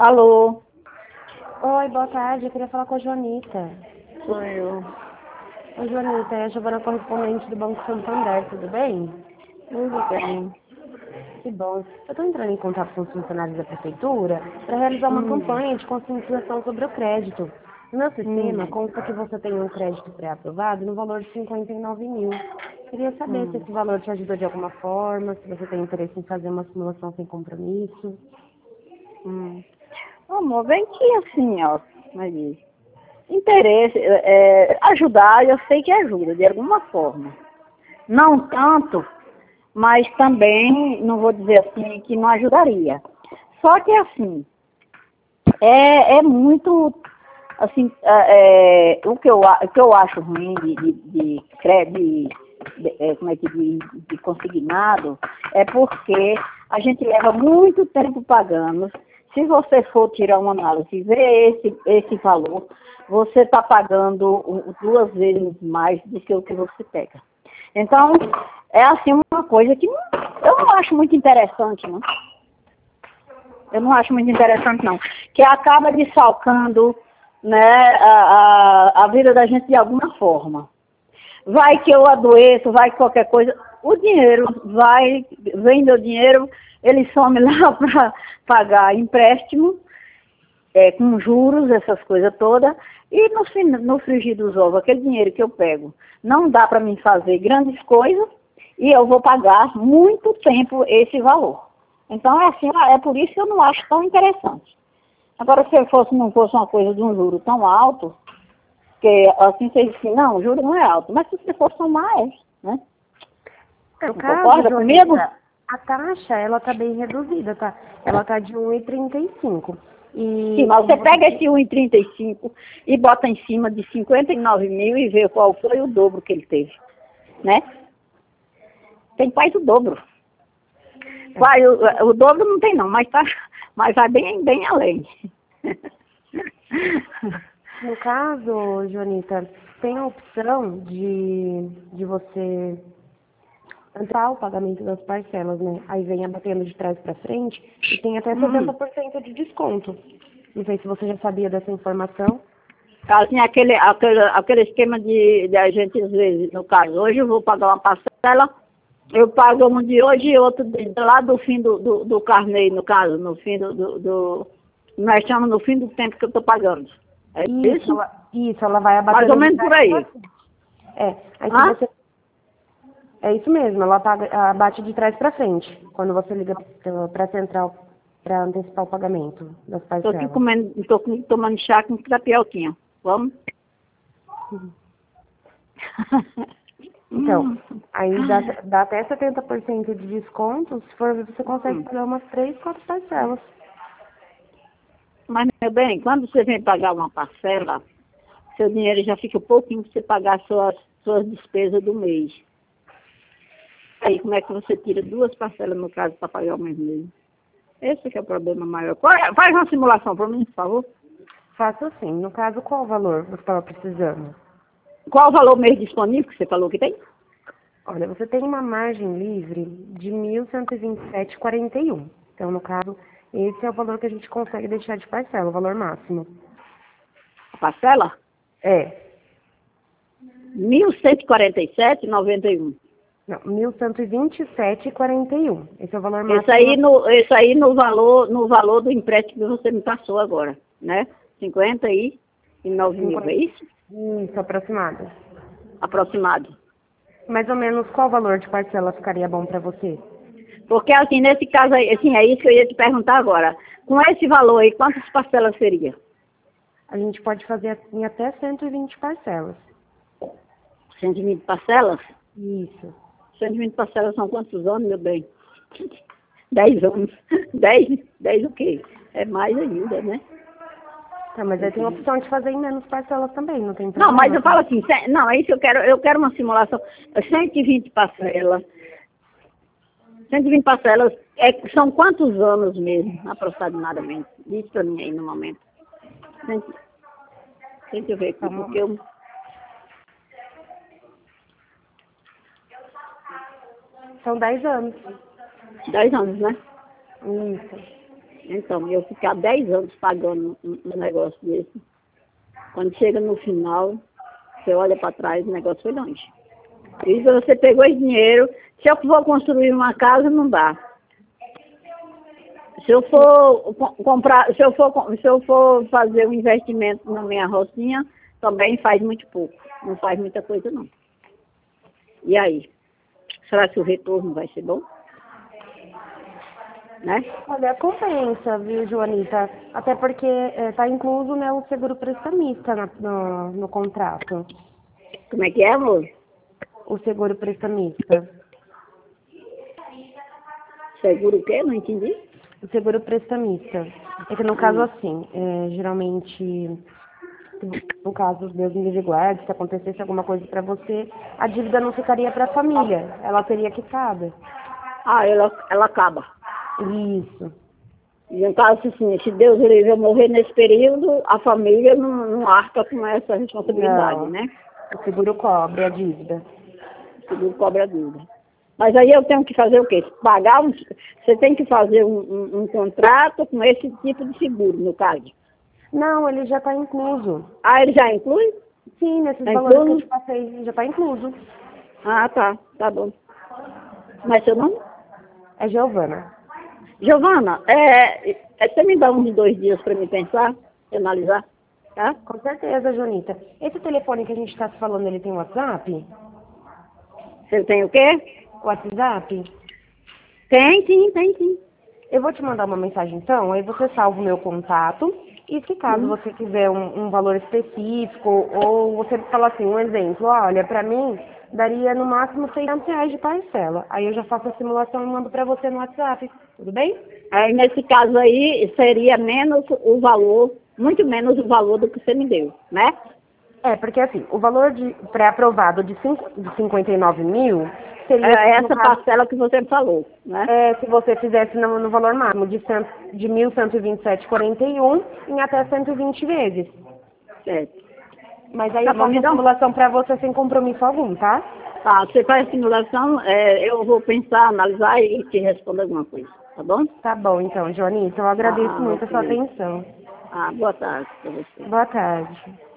Alô, Oi, boa tarde. Eu queria falar com a Joanita. sou eu. Oi, Joanita, é a Giovana correspondente do Banco Santander, tudo bem? Tudo bem. Que bom. Eu estou entrando em contato com os funcionários da Prefeitura para realizar uma Hum, campanha de conscientização sobre o crédito. No meu sistema, hum, consta que você tem um crédito pré-aprovado no valor de 59 mil. Queria saber se hum. esse valor te ajuda de alguma forma, se você tem interesse em fazer uma simulação sem compromisso. hum. Amor, bem que assim, ó, mas interesse, ajudar, eu sei que ajuda, de alguma forma. Não tanto, mas também, não vou dizer assim, que não ajudaria. Só que assim, é muito, assim, o que eu acho ruim de crédito, como é que de consignado, é porque a gente leva muito tempo pagando. Se você for tirar uma análise e ver esse valor, você está pagando duas vezes mais do que o que você pega. Então, é assim uma coisa que eu não acho muito interessante, não. Eu não acho muito interessante, não. Que acaba desfalcando, né, a vida da gente de alguma forma. Vai que eu adoeço, vai que qualquer coisa. O dinheiro vai, vem meu dinheiro, ele some lá para pagar empréstimo, com juros, essas coisas todas. E no frigir dos ovos, aquele dinheiro que eu pego, não dá para mim fazer grandes coisas e eu vou pagar muito tempo esse valor. Então é assim, é por isso que eu não acho tão interessante. Agora, se não fosse uma coisa de um juro tão alto, que assim você diz assim, não, o juro não é alto, mas se você for somar, né? No Não caso, concorda comigo? Joanita, a taxa, ela tá bem reduzida, tá? Ela tá de 1,35. Sim, E mas você como você pega esse tem... 1,35 e bota em cima de 59 mil e vê qual foi o dobro que ele teve, né? Tem quase o dobro. Quase, o dobro não tem não, mas vai bem além. No caso, Joanita, tem a opção de você entrar o pagamento das parcelas, né? Aí vem abatendo de trás para frente e tem até Hum. 70% de desconto. Não sei se você já sabia dessa informação. Assim, aquele esquema de a gente, às vezes, no caso, hoje eu vou pagar uma parcela, eu pago um de hoje e outro lá do fim do carnê, no caso, no fim nós chamamos no fim do tempo que eu estou pagando. É isso? Isso, ela vai Mais ou abatendo de menos por trás para aí. frente. Aí se Hã? você É isso mesmo, ela bate de trás para frente, quando você liga para a central para antecipar o pagamento das Estou aqui parcelas. comendo, tomando chá com tapioquinha. Vamos? Então, Hum, aí dá até 70% de desconto, se for você consegue hum. pagar umas 3, 4 parcelas. Mas, meu bem, quando você vem pagar uma parcela, seu dinheiro já fica um pouquinho para você pagar suas despesas do mês. Aí, como é que você tira duas parcelas, no caso, para pagar o mês mesmo? Esse que é o problema maior. Faz uma simulação para mim, por favor. Faça assim, no caso, qual o valor você estava precisando? Qual o valor mês disponível que você falou que tem? Olha, você tem uma margem livre de 1.127,41. Então, no caso, esse é o valor que a gente consegue deixar de parcela, o valor máximo. A parcela? É, 1.147,91. não, 1.127,41. Esse é o valor Esse máximo. aí no valor do empréstimo que você me passou agora, né? 59 mil, é 50. isso? Isso, aproximado. Aproximado. Mais ou menos qual valor de parcela ficaria bom para você? Porque assim, nesse caso aí, assim, é isso que eu ia te perguntar agora. Com esse valor aí, quantas parcelas seria? A gente pode fazer em até 120 parcelas. 120 parcelas? Isso. 120 parcelas são quantos anos, meu bem? 10 anos. 10 o quê? É mais ainda, né? Tá, mas aí tem a 120. opção de fazer em menos parcelas também, não tem Não, mas problema, eu tá? falo assim, não, é isso que eu quero uma simulação. 120 parcelas. 120 parcelas, são quantos anos mesmo, aproximadamente? Diz pra mim aí no momento. Deixa eu ver aqui, porque Então, eu... são 10 anos. 10 anos, né? Isso. Então, eu ficar 10 anos pagando um negócio desse, quando chega no final, você olha para trás, o negócio foi longe. E você pegou esse dinheiro, se eu for construir uma casa, não dá. Se eu for comprar, se eu for fazer um investimento na minha rocinha, também faz muito pouco. Não faz muita coisa, não. E aí? Será que o retorno vai ser bom? Né? Olha, compensa, viu, Joanita? Até porque está incluso, né, o seguro prestamista no contrato. Como é que é, amor? O seguro prestamista. Seguro o quê? Não entendi. O seguro prestamista. É que no caso assim, geralmente, no caso, Deus me livre e guarde, se acontecesse alguma coisa para você, a dívida não ficaria para a família, ela teria quitado. Ah, ela acaba. Isso. E no caso, assim, se Deus livre eu morrer nesse período, a família não arca com essa responsabilidade, Não. né? O seguro cobre a dívida. O seguro cobra a dívida. Mas aí eu tenho que fazer o quê? Você tem que fazer um contrato com esse tipo de seguro, no caso. Não, ele já está incluso. Ah, ele já inclui? Sim, nesses Tá valores que eu incluso? te passei, já está incluso. Ah, tá bom. Mas seu nome? É Giovana. Giovana, você me dá uns 2 dias para me pensar, analisar, tá? Com certeza, Jonita. Esse telefone que a gente está se falando, ele tem WhatsApp? Você tem o quê? WhatsApp? Tem sim. Eu vou te mandar uma mensagem então, aí você salva o meu contato. E se caso você quiser um valor específico, ou você falar assim, um exemplo, olha, para mim daria no máximo R$ 600 de parcela. Aí eu já faço a simulação e mando para você no WhatsApp. Tudo bem? Aí nesse caso aí seria menos o valor, muito menos o valor do que você me deu, né? É, porque assim, o valor de pré-aprovado de 59 mil seria, É no essa caso, parcela que você falou, né? se você fizesse no valor máximo de 1.127,41 em até 120 vezes. Certo. Mas aí Tá eu bom, faço me a dá simulação para você sem compromisso algum, tá? Tá, você faz a simulação, eu vou pensar, analisar e te respondo alguma coisa, tá bom? Tá bom, então, Joanita, eu agradeço muito a sua Ok. atenção. Boa tarde para você. Boa tarde.